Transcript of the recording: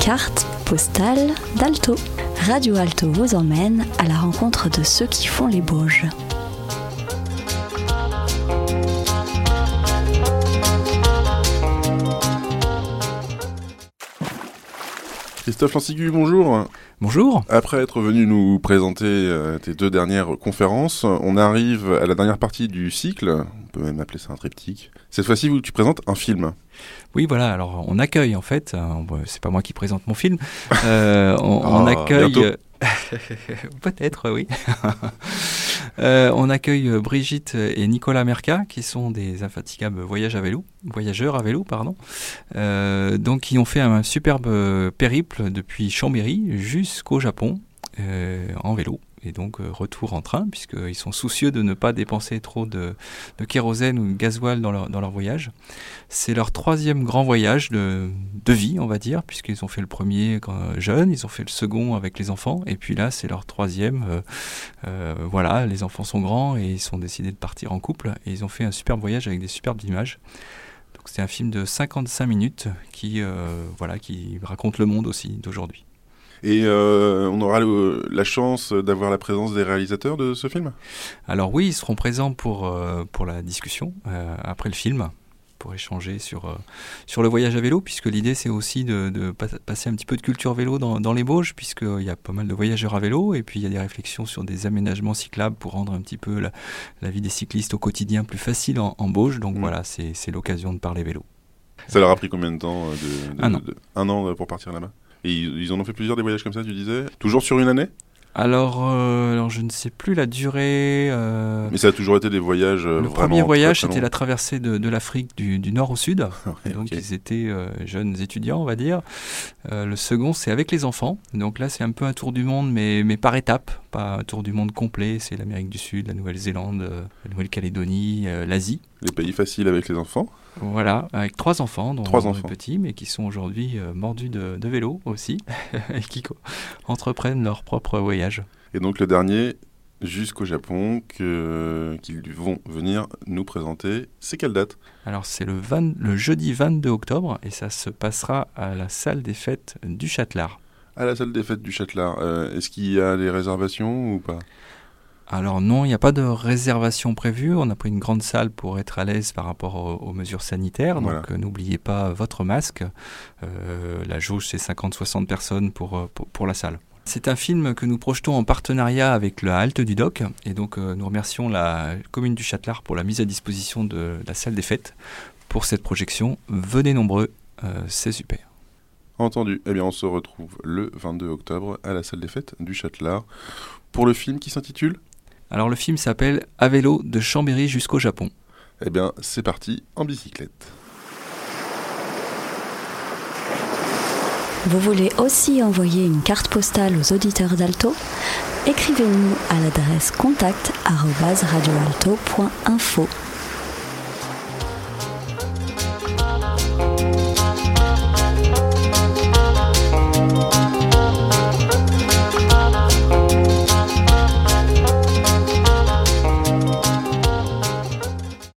Carte postale d'Alto. Radio Alto vous emmène à la rencontre de ceux qui font les Bauges. Christophe Lancigu, bonjour. Bonjour. Après être venu nous présenter tes 2 dernières conférences, on arrive à la dernière partie du cycle, on peut même appeler ça un triptyque. Cette fois-ci, tu présentes un film. Oui, voilà, alors on accueille en fait, c'est pas moi qui présente mon film, on accueille... Peut-être, oui. On accueille Brigitte et Nicolas Merca, qui sont des infatigables voyageurs à vélo, donc qui ont fait un superbe périple depuis Chambéry jusqu'au Japon en vélo. Et donc retour en train, puisqu'ils sont soucieux de ne pas dépenser trop de kérosène ou de gasoil dans leur voyage. C'est leur 3e grand voyage de vie, on va dire, puisqu'ils ont fait le premier jeunes, ils ont fait le second avec les enfants, et puis là c'est leur 3e. Voilà, les enfants sont grands et ils ont décidé de partir en couple, et ils ont fait un superbe voyage avec des superbes images. Donc c'est un film de 55 minutes qui raconte le monde aussi d'aujourd'hui. Et on aura la chance d'avoir la présence des réalisateurs de ce film ? Alors oui, ils seront présents pour la discussion après le film, pour échanger sur le voyage à vélo, puisque l'idée c'est aussi de passer un petit peu de culture vélo dans les Bauges, puisqu'il y a pas mal de voyageurs à vélo, et puis il y a des réflexions sur des aménagements cyclables pour rendre un petit peu la vie des cyclistes au quotidien plus facile en Bauges. Donc voilà, c'est l'occasion de parler vélo. Ça leur a pris combien de temps Un an pour partir là-bas ? Et ils en ont fait plusieurs des voyages comme ça, tu disais ? Toujours sur une année ? Alors je ne sais plus la durée. Mais ça a toujours été des voyages Le premier voyage, c'était la traversée de l'Afrique du nord au sud. Ouais, donc okay. ils étaient jeunes étudiants, on va dire. Le second, c'est avec les enfants. Donc là, c'est un peu un tour du monde, mais par étapes. Pas un tour du monde complet. C'est l'Amérique du Sud, la Nouvelle-Zélande, la Nouvelle-Calédonie, l'Asie. Les pays faciles avec les enfants. Voilà, avec 3 enfants, dont les petits, mais qui sont aujourd'hui mordus de vélo aussi, et qui entreprennent leur propre voyage. Et donc le dernier, jusqu'au Japon, qu'ils vont venir nous présenter, c'est quelle date ? Alors c'est le jeudi 22 octobre, et ça se passera à la salle des fêtes du Châtelard. À la salle des fêtes du Châtelard. Est-ce qu'il y a des réservations ou pas ? Alors non, il n'y a pas de réservation prévue. On a pris une grande salle pour être à l'aise par rapport aux mesures sanitaires. Voilà. Donc n'oubliez pas votre masque. La jauge, c'est 50-60 personnes pour la salle. C'est un film que nous projetons en partenariat avec la Halte du Doc. Et donc nous remercions la commune du Châtelard pour la mise à disposition de la salle des fêtes pour cette projection. Venez nombreux, c'est super. Entendu. Eh bien, on se retrouve le 22 octobre à la salle des fêtes du Châtelard pour le film qui s'intitule ? Alors le film s'appelle « À vélo de Chambéry jusqu'au Japon ». Eh bien, c'est parti en bicyclette. Vous voulez aussi envoyer une carte postale aux auditeurs d'Alto ? Écrivez-nous à l'adresse contact@radioalto.info.